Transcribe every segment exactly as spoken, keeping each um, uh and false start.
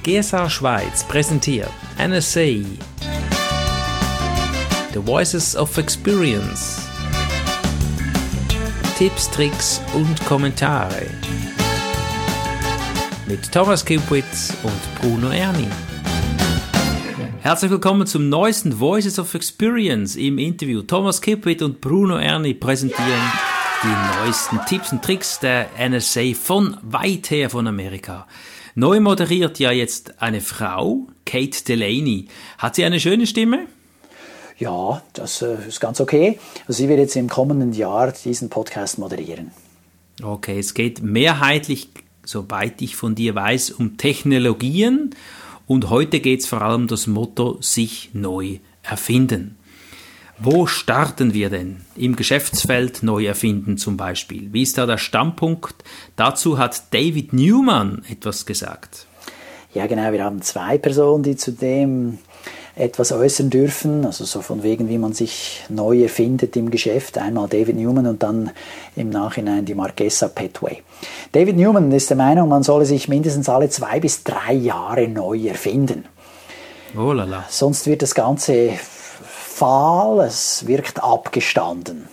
G S A Schweiz präsentiert N S A The Voices of Experience. Tipps, Tricks und Kommentare mit Thomas Kipwitz und Bruno Erni. Herzlich willkommen zum neuesten Voices of Experience im Interview. Thomas Kipwitz und Bruno Erni präsentieren die neuesten Tipps und Tricks der N S A von weit her von Amerika. Neu moderiert ja jetzt eine Frau, Kate Delaney. Hat sie eine schöne Stimme? Ja, das äh, ist ganz okay. Also sie wird jetzt im kommenden Jahr diesen Podcast moderieren. Okay, es geht mehrheitlich, soweit ich von dir weiß, um Technologien. Und heute geht es vor allem um das Motto, sich neu erfinden. Wo starten wir denn? Im Geschäftsfeld neu erfinden zum Beispiel. Wie ist da der Standpunkt? Dazu hat David Newman etwas gesagt. Ja genau, wir haben zwei Personen, die zu dem etwas äußern dürfen, also so von wegen, wie man sich neu erfindet im Geschäft. Einmal David Newman und dann im Nachhinein die Marquesa Petway. David Newman ist der Meinung, man solle sich mindestens alle zwei bis drei Jahre neu erfinden. Oh lala. Sonst wird das Ganze fahl, es wirkt abgestanden.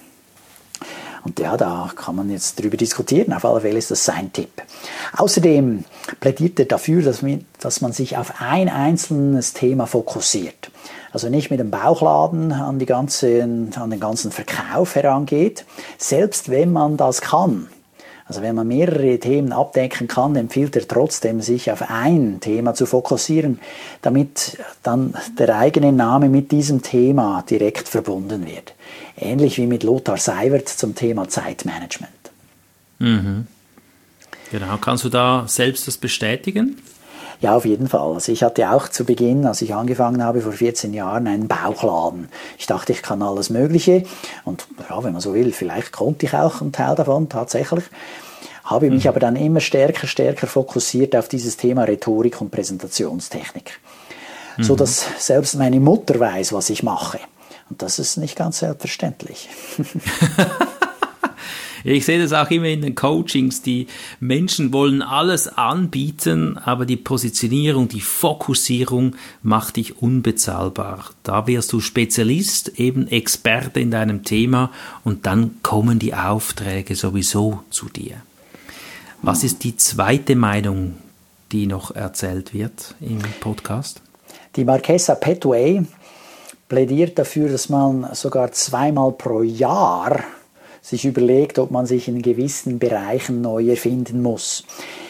Und ja, da kann man jetzt drüber diskutieren. Auf alle Fälle ist das sein Tipp. Außerdem plädiert er dafür, dass man, dass man sich auf ein einzelnes Thema fokussiert. Also nicht mit dem Bauchladen an, die ganzen, an den ganzen Verkauf herangeht, selbst wenn man das kann. Also wenn man mehrere Themen abdecken kann, empfiehlt er trotzdem, sich auf ein Thema zu fokussieren, damit dann der eigene Name mit diesem Thema direkt verbunden wird. Ähnlich wie mit Lothar Seiwert zum Thema Zeitmanagement. Mhm. Genau, kannst du da selbst das bestätigen? Ja, auf jeden Fall. Also ich hatte auch zu Beginn, als ich angefangen habe, vor vierzehn Jahren, einen Bauchladen. Ich dachte, ich kann alles Mögliche. Und ja, wenn man so will, vielleicht konnte ich auch einen Teil davon tatsächlich. Habe mich mhm. aber dann immer stärker, stärker fokussiert auf dieses Thema Rhetorik und Präsentationstechnik. Mhm. So dass selbst meine Mutter weiß, was ich mache. Und das ist nicht ganz selbstverständlich. Ich sehe das auch immer in den Coachings, die Menschen wollen alles anbieten, aber die Positionierung, die Fokussierung macht dich unbezahlbar. Da wirst du Spezialist, eben Experte in deinem Thema und dann kommen die Aufträge sowieso zu dir. Was ist die zweite Meinung, die noch erzählt wird im Podcast? Die Marquesa Petway plädiert dafür, dass man sogar zweimal pro Jahr sich überlegt, ob man sich in gewissen Bereichen neu erfinden muss.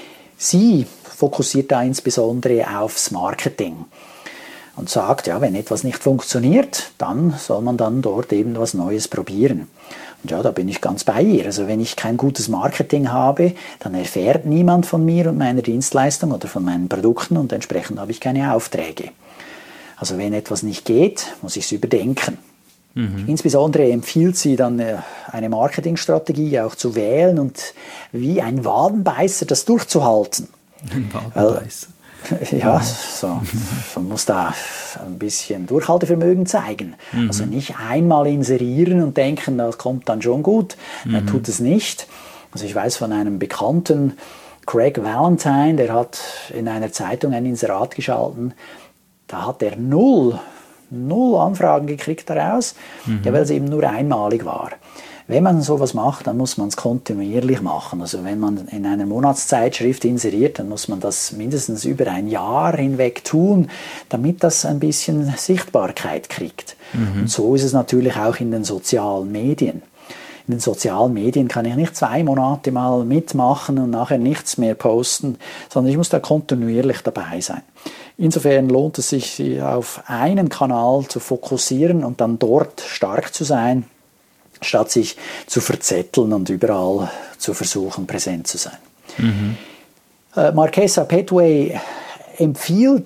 Sie fokussiert da insbesondere aufs Marketing und sagt, ja, wenn etwas nicht funktioniert, dann soll man dann dort eben was Neues probieren. Und ja, da bin ich ganz bei ihr. Also wenn ich kein gutes Marketing habe, dann erfährt niemand von mir und meiner Dienstleistung oder von meinen Produkten und entsprechend habe ich keine Aufträge. Also wenn etwas nicht geht, muss ich es überdenken. Mhm. Insbesondere empfiehlt sie dann eine Marketingstrategie auch zu wählen und wie ein Wadenbeißer das durchzuhalten. Ein Wadenbeißer. Weil, ja, so, man muss da ein bisschen Durchhaltevermögen zeigen. Mhm. Also nicht einmal inserieren und denken, das kommt dann schon gut. Mhm. Er tut es nicht. Also ich weiß von einem Bekannten, Craig Valentine, der hat in einer Zeitung ein Inserat geschalten. Da hat er null Null Anfragen gekriegt daraus, mhm. ja, weil es eben nur einmalig war. Wenn man sowas macht, dann muss man es kontinuierlich machen. Also wenn man in einer Monatszeitschrift inseriert, dann muss man das mindestens über ein Jahr hinweg tun, damit das ein bisschen Sichtbarkeit kriegt. Mhm. Und so ist es natürlich auch in den sozialen Medien. In den sozialen Medien kann ich nicht zwei Monate mal mitmachen und nachher nichts mehr posten, sondern ich muss da kontinuierlich dabei sein. Insofern lohnt es sich, sich auf einen Kanal zu fokussieren und dann dort stark zu sein, statt sich zu verzetteln und überall zu versuchen, präsent zu sein. Mhm. Äh, Marquesa Petway empfiehlt,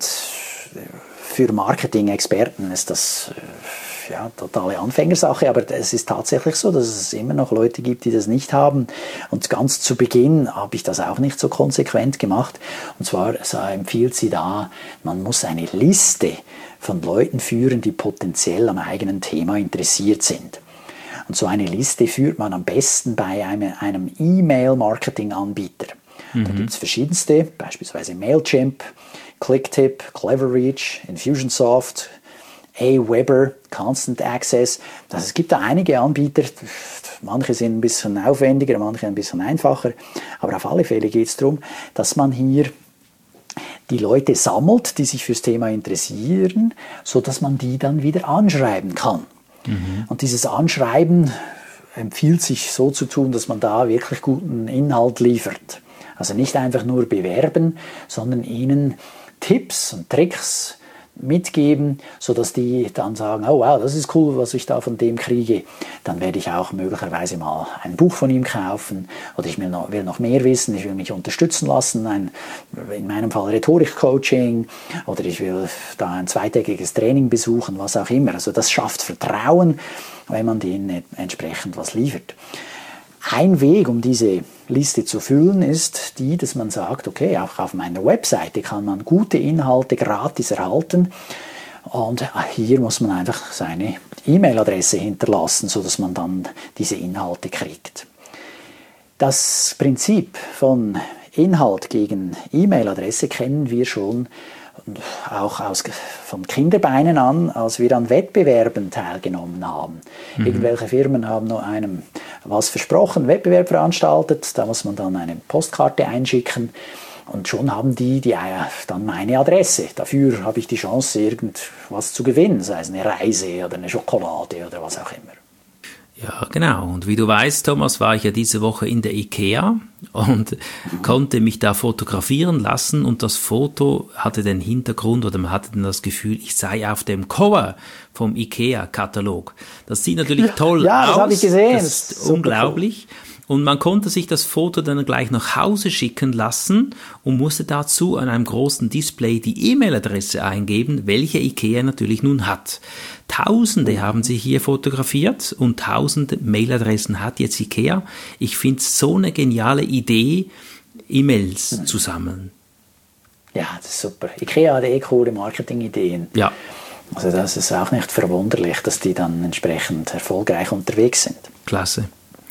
für Marketing-Experten ist das ja, totale Anfängersache, aber es ist tatsächlich so, dass es immer noch Leute gibt, die das nicht haben. Und ganz zu Beginn habe ich das auch nicht so konsequent gemacht. Und zwar so empfiehlt sie da, man muss eine Liste von Leuten führen, die potenziell am eigenen Thema interessiert sind. Und so eine Liste führt man am besten bei einem, einem E-Mail-Marketing-Anbieter. Mhm. Da gibt es verschiedenste, beispielsweise Mailchimp, Clicktip, Cleverreach, Infusionsoft, Aweber, Constant Access. Also es gibt da einige Anbieter, manche sind ein bisschen aufwendiger, manche ein bisschen einfacher, aber auf alle Fälle geht es darum, dass man hier die Leute sammelt, die sich fürs Thema interessieren, sodass man die dann wieder anschreiben kann. Mhm. Und dieses Anschreiben empfiehlt sich so zu tun, dass man da wirklich guten Inhalt liefert. Also nicht einfach nur bewerben, sondern ihnen Tipps und Tricks mitgeben, sodass die dann sagen, oh wow, das ist cool, was ich da von dem kriege. Dann werde ich auch möglicherweise mal ein Buch von ihm kaufen oder ich will noch, will noch mehr wissen, ich will mich unterstützen lassen, ein, in meinem Fall Rhetorik-Coaching oder ich will da ein zweitägiges Training besuchen, was auch immer. Also das schafft Vertrauen, wenn man denen entsprechend was liefert. Ein Weg, um diese Liste zu füllen, ist die, dass man sagt, okay, auch auf meiner Webseite kann man gute Inhalte gratis erhalten und hier muss man einfach seine E-Mail-Adresse hinterlassen, sodass man dann diese Inhalte kriegt. Das Prinzip von Inhalt gegen E-Mail-Adresse kennen wir schon auch aus, von Kinderbeinen an, als wir an Wettbewerben teilgenommen haben. Mhm. Irgendwelche Firmen haben noch einem was versprochen, Wettbewerb veranstaltet, da muss man dann eine Postkarte einschicken und schon haben die, die dann meine Adresse. Dafür habe ich die Chance, irgendwas zu gewinnen, sei es eine Reise oder eine Schokolade oder was auch immer. Ja, genau. Und wie du weißt, Thomas, war ich ja diese Woche in der IKEA und mhm. konnte mich da fotografieren lassen und das Foto hatte den Hintergrund oder man hatte dann das Gefühl, ich sei auf dem Cover vom IKEA-Katalog. Das sieht natürlich toll ja, aus. Das habe ich gesehen. Das ist unglaublich. Cool. Und man konnte sich das Foto dann gleich nach Hause schicken lassen und musste dazu an einem großen Display die E-Mail-Adresse eingeben, welche IKEA natürlich nun hat. Tausende haben sich hier fotografiert und tausende Mailadressen hat jetzt IKEA. Ich finde es so eine geniale Idee, E-Mails mhm. zu sammeln. Ja, das ist super. IKEA hat eh coole Marketing-Ideen. Ja. Also das ist auch nicht verwunderlich, dass die dann entsprechend erfolgreich unterwegs sind. Klasse.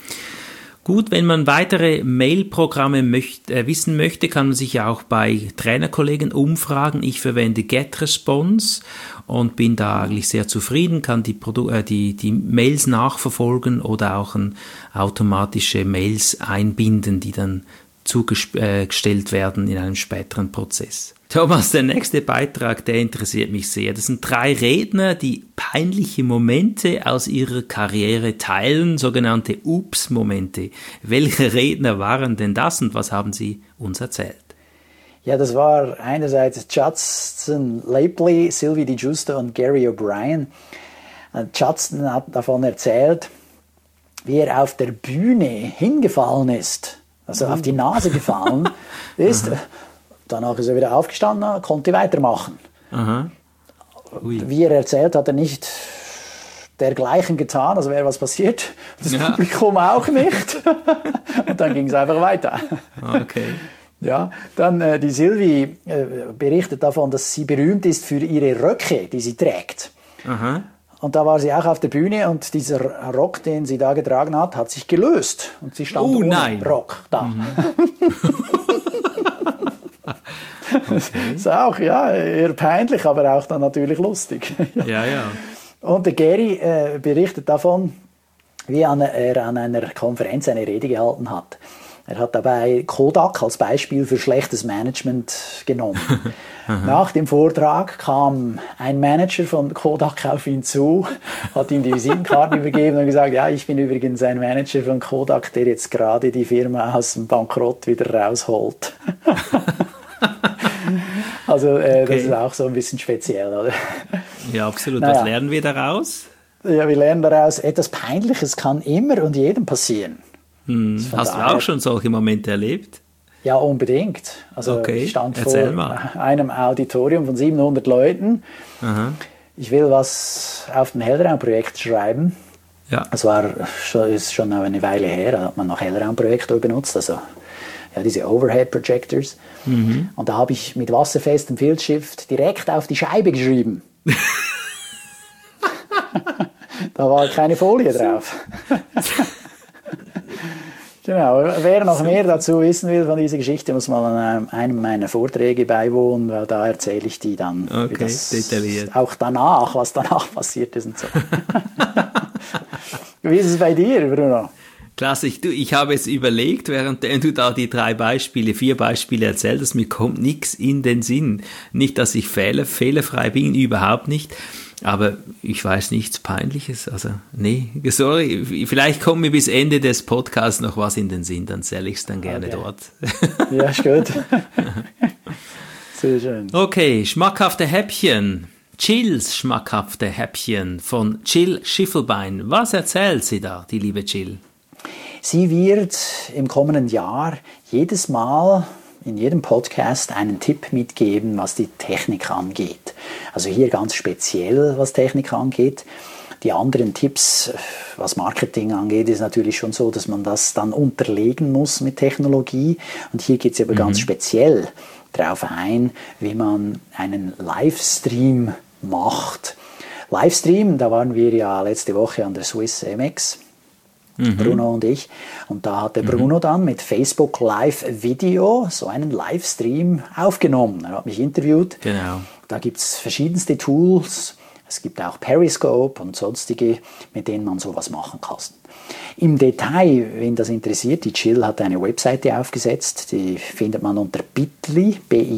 Gut, wenn man weitere Mail-Programme möcht, äh, wissen möchte, kann man sich ja auch bei Trainerkollegen umfragen. Ich verwende GetResponse und bin da eigentlich sehr zufrieden, kann die, Produ- äh, die, die Mails nachverfolgen oder auch ein, automatische Mails einbinden, die dann zugestellt werden in einem späteren Prozess. Thomas, der nächste Beitrag, der interessiert mich sehr. Das sind drei Redner, die peinliche Momente aus ihrer Karriere teilen, sogenannte Ups-Momente. Welche Redner waren denn das und was haben sie uns erzählt? Ja, das war einerseits Judson Lapley, Sylvie Di Giusto und Gary O'Brien. Judson hat davon erzählt, wie er auf der Bühne hingefallen ist, also auf die Nase gefallen ist. Danach ist er wieder aufgestanden, konnte weitermachen. Aha. Wie er erzählt, hat er nicht dergleichen getan, also wäre was passiert. Das ja. Publikum auch nicht. Und dann ging es einfach weiter. Okay. Ja, dann äh, die Sylvie äh, berichtet davon, dass sie berühmt ist für ihre Röcke, die sie trägt. Aha. Und da war sie auch auf der Bühne und dieser Rock, den sie da getragen hat, hat sich gelöst. Und sie stand oh, ohne nein. Rock da. Mhm. Okay. Das ist auch, ja, eher peinlich, aber auch dann natürlich lustig. Ja, ja. Und der Gary äh, berichtet davon, wie er an einer Konferenz eine Rede gehalten hat. Er hat dabei Kodak als Beispiel für schlechtes Management genommen. Nach dem Vortrag kam ein Manager von Kodak auf ihn zu, hat ihm die Visitenkarten übergeben und gesagt, ja, ich bin übrigens ein Manager von Kodak, der jetzt gerade die Firma aus dem Bankrott wieder rausholt. Also äh, okay. Das ist auch so ein bisschen speziell, oder? Ja, absolut. Naja. Was lernen wir daraus? Ja, wir lernen daraus, etwas Peinliches kann immer und jedem passieren. Hm. Hast daher, du auch schon solche Momente erlebt? Ja, unbedingt. Also okay. ich stand Erzähl vor mal. einem Auditorium von siebenhundert Leuten. Aha. Ich will was auf dem Hellraumprojekt schreiben. Ja. Das war schon, ist schon eine Weile her, da hat man noch Hellraumprojektor benutzt, also ja, diese Overhead-Projectors. Mhm. Und da habe ich mit wasserfestem Filzstift direkt auf die Scheibe geschrieben. Da war keine Folie drauf. Genau, wer noch mehr dazu wissen will von dieser Geschichte, muss mal an einem, einem meiner Vorträge beiwohnen, weil da erzähle ich die dann okay, das, detailliert. Auch danach, was danach passiert ist und so. Wie ist es bei dir, Bruno? Klasse, ich, du, ich habe jetzt überlegt, während du da die drei Beispiele, vier Beispiele erzählt hast, mir kommt nichts in den Sinn. Nicht, dass ich fehler, fehlerfrei bin, überhaupt nicht. Aber ich weiß nichts Peinliches, also nee, sorry, vielleicht kommt mir bis Ende des Podcasts noch was in den Sinn, dann erzähle ich es dann gerne okay. dort. Ja, ist gut. Sehr schön. Okay, schmackhafte Häppchen, Jills schmackhafte Häppchen von Jill Schiffelbein. Was erzählt sie da, die liebe Jill? Sie wird im kommenden Jahr jedes Mal in jedem Podcast einen Tipp mitgeben, was die Technik angeht. Also hier ganz speziell, was Technik angeht. Die anderen Tipps, was Marketing angeht, ist natürlich schon so, dass man das dann unterlegen muss mit Technologie. Und hier geht sie aber mhm. ganz speziell darauf ein, wie man einen Livestream macht. Livestream, da waren wir ja letzte Woche an der Swiss M X. Mhm. Bruno und ich. Und da hat der Bruno mhm. dann mit Facebook Live Video so einen Livestream aufgenommen. Er hat mich interviewt. Genau. Da gibt es verschiedenste Tools. Es gibt auch Periscope und sonstige, mit denen man sowas machen kann. Im Detail, wen das interessiert, die Jill hat eine Webseite aufgesetzt. Die findet man unter bit.ly,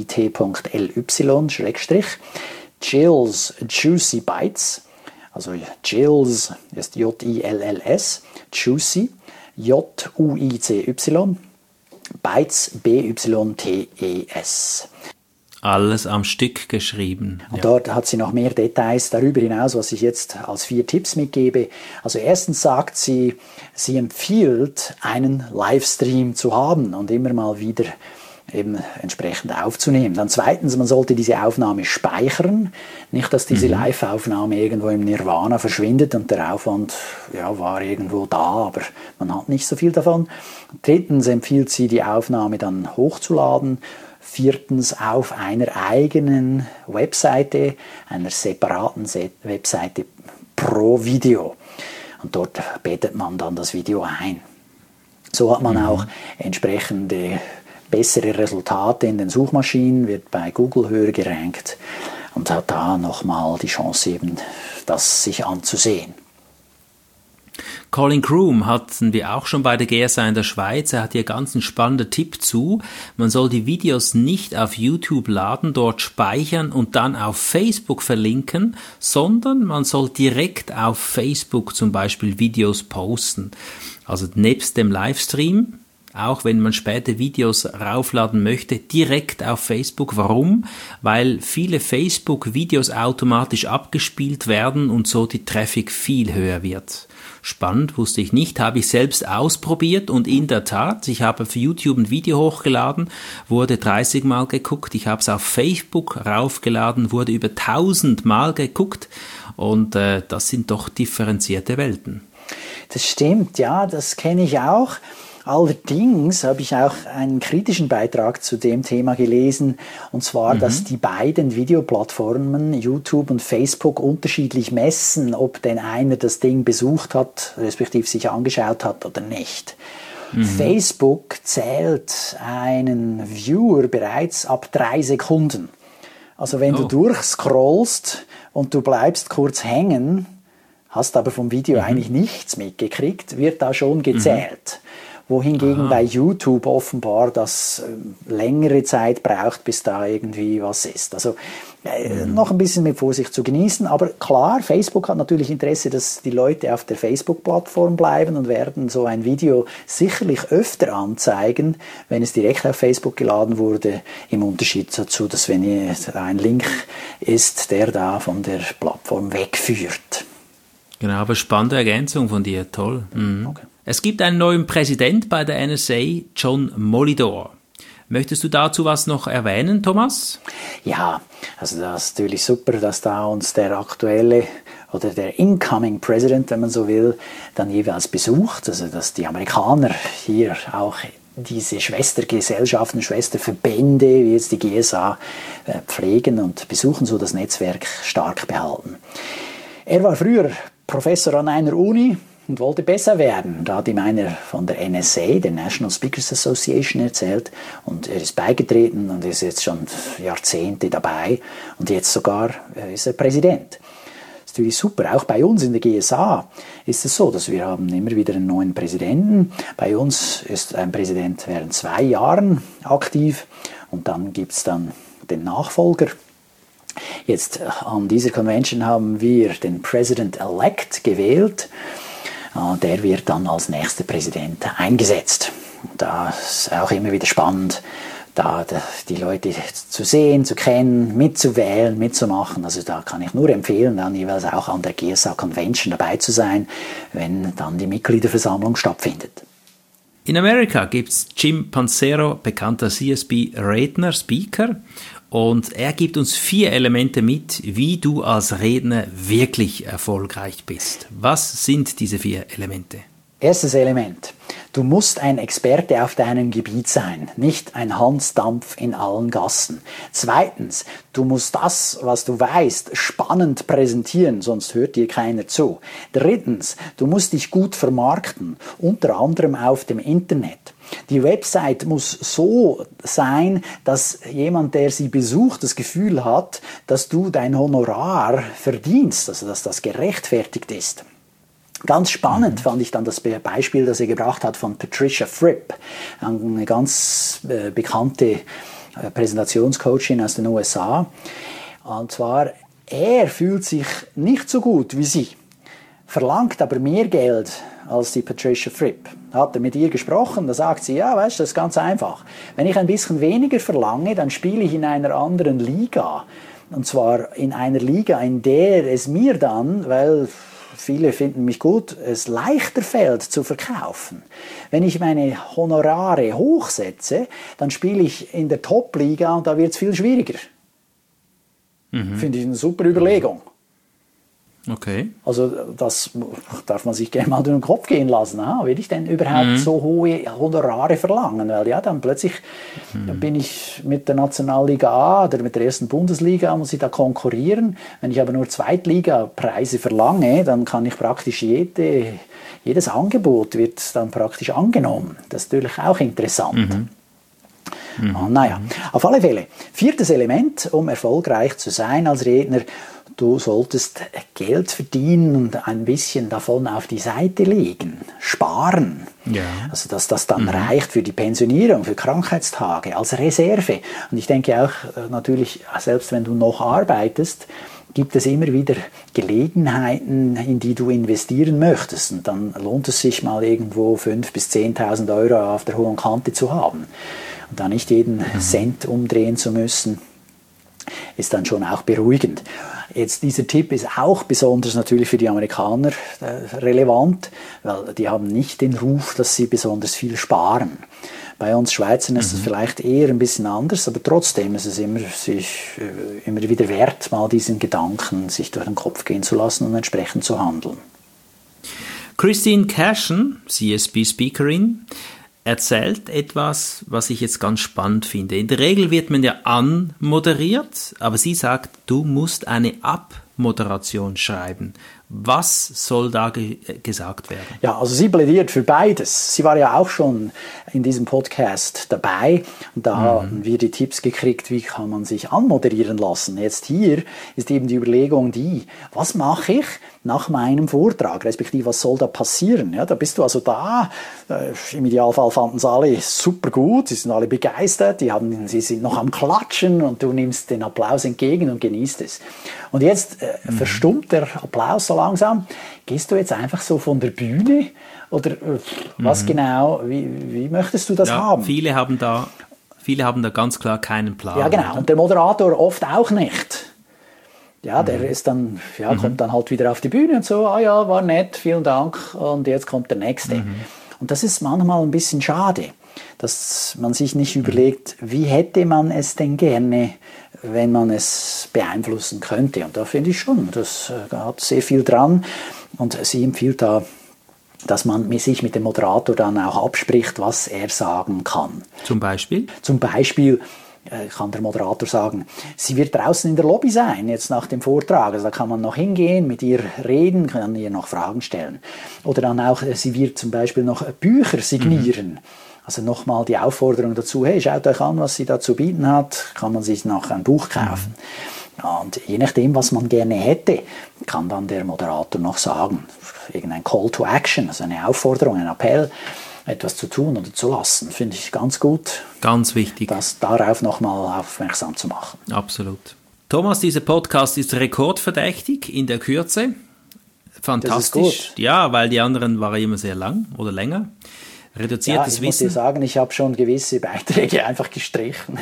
bit.ly, Schrägstrich, Jill's Juicy Bites. Also Jills ist J I L L S, Juicy, J U I C Y, Bytes, B Y T E S. Alles am Stück geschrieben. Und ja. Dort hat sie noch mehr Details darüber hinaus, was ich jetzt als vier Tipps mitgebe. Also erstens sagt sie, sie empfiehlt, einen Livestream zu haben und immer mal wieder eben entsprechend aufzunehmen. Dann zweitens, man sollte diese Aufnahme speichern. Nicht, dass diese mhm. Live-Aufnahme irgendwo im Nirvana verschwindet und der Aufwand ja, war irgendwo da, aber man hat nicht so viel davon. Drittens empfiehlt sie, die Aufnahme dann hochzuladen. Viertens, auf einer eigenen Webseite, einer separaten Webseite pro Video. Und dort bettet man dann das Video ein. So hat man mhm. auch entsprechende bessere Resultate in den Suchmaschinen, wird bei Google höher gerankt und hat da nochmal die Chance eben, das sich anzusehen. Colin Kroom hatten wir auch schon bei der G S A in der Schweiz. Er hat hier ganz einen spannenden Tipp zu. Man soll die Videos nicht auf YouTube laden, dort speichern und dann auf Facebook verlinken, sondern man soll direkt auf Facebook zum Beispiel Videos posten. Also nebst dem Livestream, auch wenn man später Videos raufladen möchte, direkt auf Facebook. Warum? Weil viele Facebook-Videos automatisch abgespielt werden und so die Traffic viel höher wird. Spannend, wusste ich nicht, habe ich selbst ausprobiert und in der Tat, ich habe für YouTube ein Video hochgeladen, wurde dreißig Mal geguckt, ich habe es auf Facebook raufgeladen, wurde über tausend Mal geguckt und äh, das sind doch differenzierte Welten. Das stimmt, ja, das kenne ich auch. Allerdings habe ich auch einen kritischen Beitrag zu dem Thema gelesen, und zwar, mhm. dass die beiden Videoplattformen, YouTube und Facebook, unterschiedlich messen, ob denn einer das Ding besucht hat, respektive sich angeschaut hat oder nicht. Mhm. Facebook zählt einen Viewer bereits ab drei Sekunden. Also wenn oh. du durchscrollst und du bleibst kurz hängen, hast aber vom Video mhm. eigentlich nichts mitgekriegt, wird da schon gezählt. Mhm. Wohingegen Aha. bei YouTube offenbar das äh, längere Zeit braucht, bis da irgendwie was ist. Also äh, mhm. noch ein bisschen mit Vorsicht zu genießen. Aber klar, Facebook hat natürlich Interesse, dass die Leute auf der Facebook-Plattform bleiben und werden so ein Video sicherlich öfter anzeigen, wenn es direkt auf Facebook geladen wurde, im Unterschied dazu, dass wenn ein Link ist, der da von der Plattform wegführt. Genau, aber spannende Ergänzung von dir, toll. Mhm. Okay. Es gibt einen neuen Präsident bei der N S A, John Molidor. Möchtest du dazu was noch erwähnen, Thomas? Ja, also das ist natürlich super, dass da uns der aktuelle oder der incoming President, wenn man so will, dann jeweils besucht. Also dass die Amerikaner hier auch diese Schwestergesellschaften, Schwesterverbände, wie jetzt die G S A, pflegen und besuchen, so das Netzwerk stark behalten. Er war früher Professor an einer Uni, und wollte besser werden. Da hat ihm einer von der N S A, der National Speakers Association, erzählt und er ist beigetreten und ist jetzt schon Jahrzehnte dabei und jetzt sogar ist er Präsident. Das ist natürlich super. Auch bei uns in der G S A ist es so, dass wir haben immer wieder einen neuen Präsidenten. Bei uns ist ein Präsident während zwei Jahren aktiv und dann gibt es dann den Nachfolger. Jetzt an dieser Convention haben wir den President-elect gewählt. Der wird dann als nächster Präsident eingesetzt. Das ist auch immer wieder spannend, da die Leute zu sehen, zu kennen, mitzuwählen, mitzumachen. Also da kann ich nur empfehlen, dann jeweils auch an der G S A Convention dabei zu sein, wenn dann die Mitgliederversammlung stattfindet. In Amerika gibt es Jim Pancero, bekannter C S B-Redner, Speaker. Und er gibt uns vier Elemente mit, wie du als Redner wirklich erfolgreich bist. Was sind diese vier Elemente? Erstes Element. Du musst ein Experte auf deinem Gebiet sein, nicht ein Hansdampf in allen Gassen. Zweitens, du musst das, was du weißt, spannend präsentieren, sonst hört dir keiner zu. Drittens, du musst dich gut vermarkten, unter anderem auf dem Internet. Die Website muss so sein, dass jemand, der sie besucht, das Gefühl hat, dass du dein Honorar verdienst, also dass das gerechtfertigt ist. Ganz spannend fand ich dann das Beispiel, das er gebracht hat von Patricia Fripp, eine ganz äh, bekannte äh, Präsentationscoachin aus den U S A. Und zwar, er fühlt sich nicht so gut wie sie, verlangt aber mehr Geld als die Patricia Fripp. Hat er mit ihr gesprochen, da sagt sie, ja, weißt du, das ist ganz einfach. Wenn ich ein bisschen weniger verlange, dann spiele ich in einer anderen Liga. Und zwar in einer Liga, in der es mir dann, weil viele finden mich gut, es leichter fällt zu verkaufen. Wenn ich meine Honorare hochsetze, dann spiele ich in der Top-Liga und da wird es viel schwieriger. Mhm. Finde ich eine super Überlegung. Okay. Also das darf man sich gerne mal durch den Kopf gehen lassen. Ah, will ich denn überhaupt mhm. so hohe Honorare verlangen? Weil ja, dann plötzlich mhm. dann bin ich mit der Nationalliga A oder mit der ersten Bundesliga, muss ich da konkurrieren. Wenn ich aber nur Zweitliga-Preise verlange, dann kann ich praktisch jede, jedes Angebot wird dann praktisch angenommen. Das ist natürlich auch interessant. Mhm. Mhm. Ah, naja, auf alle Fälle. Viertes Element, um erfolgreich zu sein als Redner: Du solltest Geld verdienen und ein bisschen davon auf die Seite legen, sparen. Ja. Also dass das dann mhm. reicht für die Pensionierung, für Krankheitstage, als Reserve. Und ich denke auch natürlich, selbst wenn du noch arbeitest, gibt es immer wieder Gelegenheiten, in die du investieren möchtest. Und dann lohnt es sich mal irgendwo fünftausend bis zehntausend Euro auf der hohen Kante zu haben. Und da nicht jeden mhm. Cent umdrehen zu müssen, ist dann schon auch beruhigend. Jetzt, dieser Tipp ist auch besonders natürlich für die Amerikaner äh, relevant, weil die haben nicht den Ruf, dass sie besonders viel sparen. Bei uns Schweizern ist es mhm. vielleicht eher ein bisschen anders, aber trotzdem ist es immer, sich, äh, immer wieder wert, mal diesen Gedanken sich durch den Kopf gehen zu lassen und entsprechend zu handeln. Christine Cashen, C S B-Speakerin, erzählt etwas, was ich jetzt ganz spannend finde. In der Regel wird man ja anmoderiert, aber sie sagt, du musst eine Abmoderation schreiben. Was soll da ge- gesagt werden? Ja, also sie plädiert für beides. Sie war ja auch schon in diesem Podcast dabei und da mhm. haben wir die Tipps gekriegt, wie kann man sich anmoderieren lassen. Jetzt hier ist eben die Überlegung die, was mache ich nach meinem Vortrag, respektive was soll da passieren? Ja, da bist du also da, äh, im Idealfall fanden es alle super gut, sie sind alle begeistert, die haben, sie sind noch am Klatschen und du nimmst den Applaus entgegen und genießt es. Und jetzt äh, mhm. verstummt der Applaus so langsam. Gehst du jetzt einfach so von der Bühne oder äh, was mhm. genau, wie, wie möchtest du das ja, haben? Viele haben da, viele haben da ganz klar keinen Plan. Ja, genau. Oder? Und der Moderator oft auch nicht. Ja, der mhm. ist dann, ja, kommt mhm. dann halt wieder auf die Bühne und so, ah ja, war nett, vielen Dank und jetzt kommt der Nächste. Mhm. Und das ist manchmal ein bisschen schade, dass man sich nicht mhm. überlegt, wie hätte man es denn gerne, wenn man es beeinflussen könnte. Und da finde ich schon, das hat sehr viel dran und sie empfiehlt da, dass man sich mit dem Moderator dann auch abspricht, was er sagen kann. Zum Beispiel? Zum Beispiel, kann der Moderator sagen, sie wird draußen in der Lobby sein, jetzt nach dem Vortrag. Also da kann man noch hingehen, mit ihr reden, kann ihr noch Fragen stellen. Oder dann auch, sie wird zum Beispiel noch Bücher signieren. Mhm. Also nochmal die Aufforderung dazu, hey, schaut euch an, was sie da zu bieten hat, kann man sich noch ein Buch kaufen. Mhm. Ja, und je nachdem, was man gerne hätte, kann dann der Moderator noch sagen, irgendein Call to Action, also eine Aufforderung, ein Appell, etwas zu tun oder zu lassen, finde ich ganz gut. Ganz wichtig. Das darauf nochmal aufmerksam zu machen. Absolut. Thomas, dieser Podcast ist rekordverdächtig in der Kürze. Fantastisch. Das ist gut. Ja, weil die anderen waren immer sehr lang oder länger. Reduziertes ja, ich Wissen. muss dir sagen, ich habe schon gewisse Beiträge einfach gestrichen.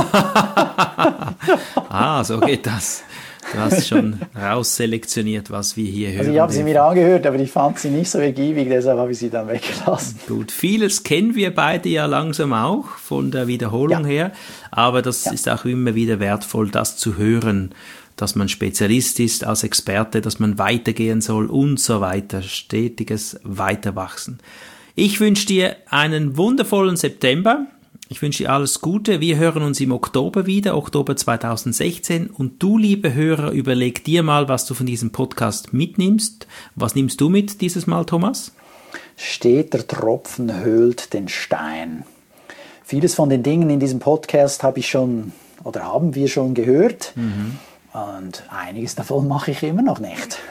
Ah, so geht das. Du hast schon rausselektioniert, was wir hier hören. Also ich habe sie mir angehört, aber ich fand sie nicht so ergiebig, deshalb habe ich sie dann weggelassen. Gut, vieles kennen wir beide ja langsam auch von der Wiederholung ja. her, aber das ja. ist auch immer wieder wertvoll, das zu hören, dass man Spezialist ist als Experte, dass man weitergehen soll und so weiter, stetiges Weiterwachsen. Ich wünsche dir einen wundervollen September. Ich wünsche dir alles Gute. Wir hören uns im Oktober wieder, Oktober zweitausendsechzehn. Und du, liebe Hörer, überleg dir mal, was du von diesem Podcast mitnimmst. Was nimmst du mit dieses Mal, Thomas? Steter Tropfen höhlt den Stein. Vieles von den Dingen in diesem Podcast habe ich schon oder haben wir schon gehört. Mhm. Und einiges davon mache ich immer noch nicht.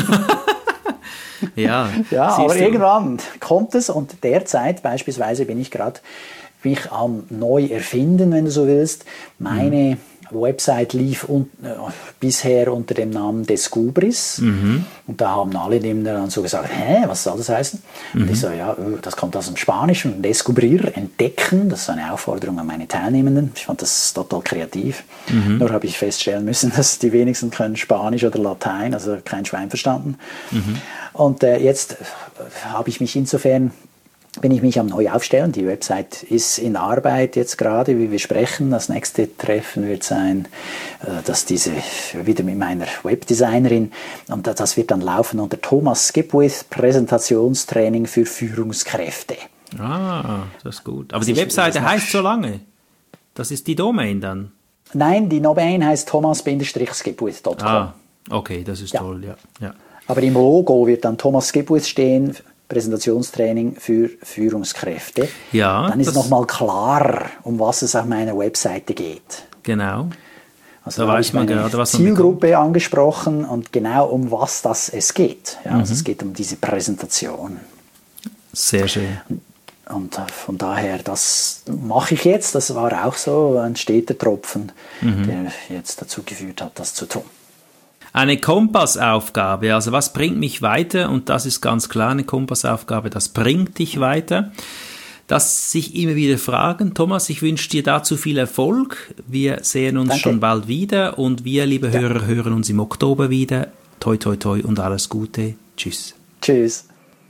ja, ja aber du. Irgendwann kommt es und derzeit beispielsweise bin ich gerade mich am neu erfinden, wenn du so willst. Meine mhm. Website lief un- äh, bisher unter dem Namen Descubris. Mhm. Und da haben alle dann so gesagt, hä, was soll das heißen? Mhm. Und ich so, ja, das kommt aus dem Spanischen, Descubrir, entdecken. Das ist eine Aufforderung an meine Teilnehmenden. Ich fand das total kreativ. Mhm. Nur habe ich feststellen müssen, dass die wenigsten können Spanisch oder Latein, also kein Schwein verstanden. Mhm. Und äh, jetzt habe ich mich insofern bin ich mich am neu aufstellen. Die Website ist in Arbeit jetzt gerade, wie wir sprechen. Das nächste Treffen wird sein, dass diese wieder mit meiner Webdesignerin und das wird dann laufen unter Thomas Skipwith Präsentationstraining für Führungskräfte. Ah, das ist gut. Aber das die Webseite heißt so lange. Das ist die Domain dann? Nein, die Domain heißt thomas skipwith punkt com. Ah, okay, das ist ja. toll, ja. ja. Aber im Logo wird dann Thomas Skipwith stehen. Präsentationstraining für Führungskräfte. Ja, dann ist es nochmal klar, um was es auf meiner Webseite geht. Genau. Also da weiß man gerade, was man Zielgruppe bekommt. Angesprochen und genau um was das es geht. Ja, mhm. Also es geht um diese Präsentation. Sehr schön. Und von daher, das mache ich jetzt. Das war auch so ein steter Tropfen, mhm. der jetzt dazu geführt hat, das zu tun. Eine Kompassaufgabe, also was bringt mich weiter? Und das ist ganz klar eine Kompassaufgabe, das bringt dich weiter. Das sich immer wieder fragen. Thomas, ich wünsche dir dazu viel Erfolg. Wir sehen uns Danke. schon bald wieder und wir, liebe ja. Hörer, hören uns im Oktober wieder. Toi, toi, toi und alles Gute. Tschüss. Tschüss.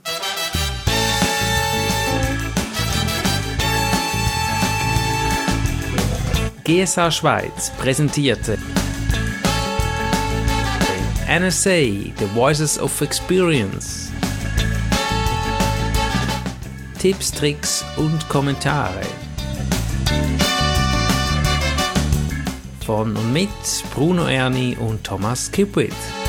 G S A Schweiz präsentierte N S A, The Voices of Experience. Tipps, Tricks und Kommentare. Von und mit Bruno Erni und Thomas Skipwith.